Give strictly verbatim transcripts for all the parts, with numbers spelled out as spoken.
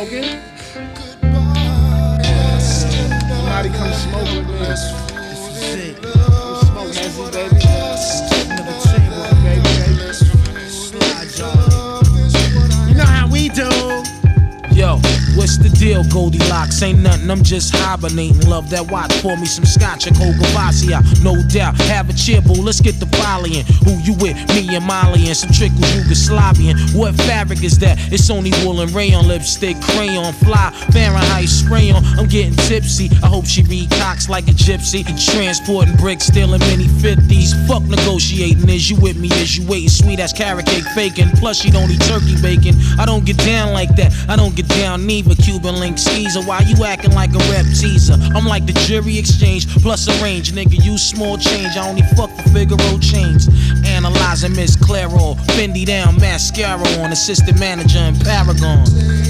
smoking? Somebody come smoke with me. This is it. Come smoke, Hezzy, baby. Another chamber, baby, baby. Slide, y'all. You know how we do. Yo, what's the deal, Goldilocks? Ain't nothing, I'm just hibernating. Love that watch, pour me some scotch and Coca-Cola, no doubt. Have a cheer, boo, let's get the volleying. Who you with? Me and Molly and some trickles Yugoslavian. What fabric is that? It's only wool and rayon, lipstick, crayon, fly, Fahrenheit spray on. I'm getting tipsy, I hope she read cocks like a gypsy. Transporting bricks, stealing mini fifties. Fuck negotiating, is you with me, is you waiting? Sweet ass carrot cake faking, plus she don't eat turkey bacon. I don't get down like that, I don't get down neither. Cuban link skeezer, why you acting like a rep teaser? I'm like the jury exchange plus a range, nigga. You small change, I only fuck the Figaro chains. Analyzing Miss Clairol, Fendi down, mascara on, assistant manager in Paragon.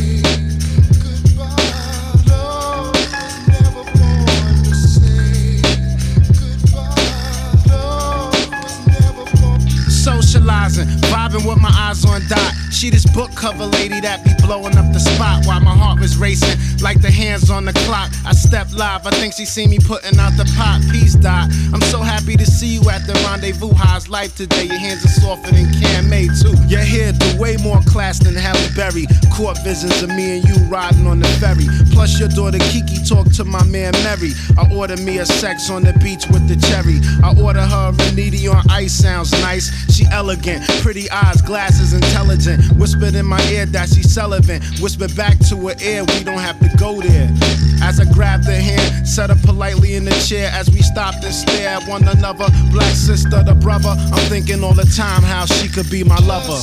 Socializing, vibing with my eyes on dot. She this book cover lady that be blowing up the spot while my heart was racing like the hands on the clock. I stepped live, I think she see me putting out the pot. Peace, Dot. I'm so happy to see you at the rendezvous. How's life today? Your hands are softer than Cam made too. Your hair do way more class than Halle Berry. Court visions of me and you riding on the ferry. Plus your daughter Kiki talk to my man Mary. I order me a sex on the beach with the cherry. I order her a Reniti on ice, sounds nice. She elegant, pretty eyes, glasses, intelligent. Whispered in my ear that she's Sullivan. Whispered back to her ear, we don't have to go there. As I grabbed her hand, set her politely in the chair as we stopped and stared at one another. Black sister, the brother. I'm thinking all the time how she could be my lover.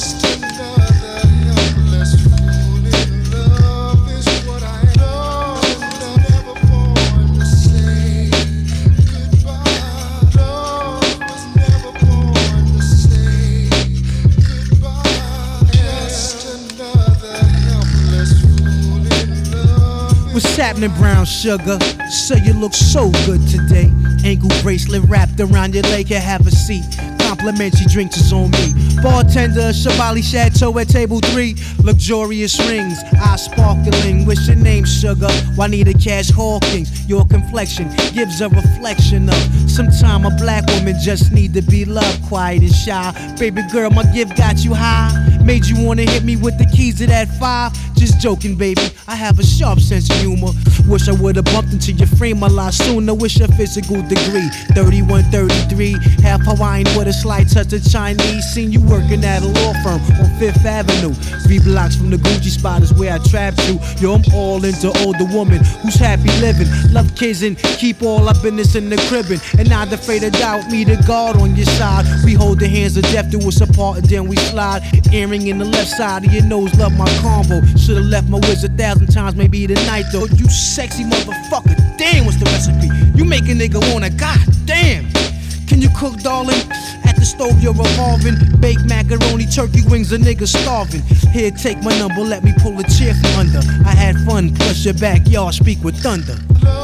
What's happening, brown sugar? So you look so good today. Ankle bracelet wrapped around your leg, you have a seat. Complimentary drinks is on me. Bartender, Shabali Chateau at table three. Luxurious rings, eyes sparkling. What's your name, sugar? Juanita Cash Hawkins. Your complexion gives a reflection of sometime a black woman just need to be loved, quiet and shy. Baby girl, my gift got you high. Made you wanna hit me with the keys to that five. Just joking, baby. I have a sharp sense of humor. Wish I would've bumped into your frame a lot sooner. Wish your physical degree thirty-one, thirty-three. Half Hawaiian with a slight touch of Chinese. Seen you working at a law firm on Fifth Avenue. Three blocks from the Gucci spot is where I trapped you. Yo, I'm all into older woman who's happy living. Love kids and keep all our business in the cribbin'. And not afraid to doubt me, the guard on your side. We hold the hands of death to us apart and then we slide. Earring in the left side of your nose, love my combo. Should've left my whiz a thousand times, maybe tonight though. You sexy motherfucker, damn, what's the recipe? You make a nigga wanna, goddamn. Can you cook, darling? At the stove, you're revolving. Baked macaroni, turkey wings, a nigga starving. Here, take my number, let me pull a chair from under. I had fun, plus your backyard, speak with thunder.